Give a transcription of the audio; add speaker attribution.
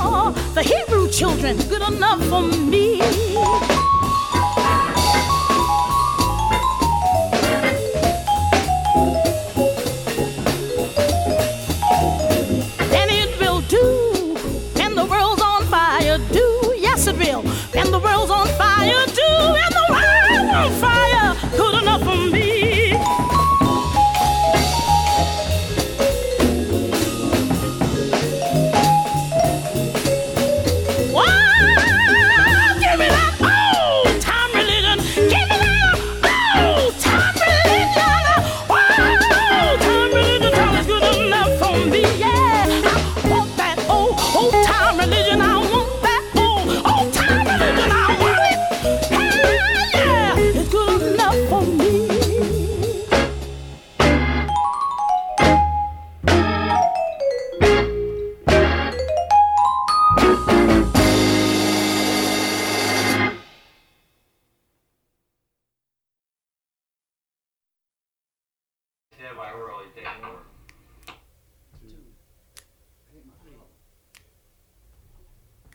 Speaker 1: for the Hebrew children, good enough for me. And it will do, and the world's on fire, do, yes it will.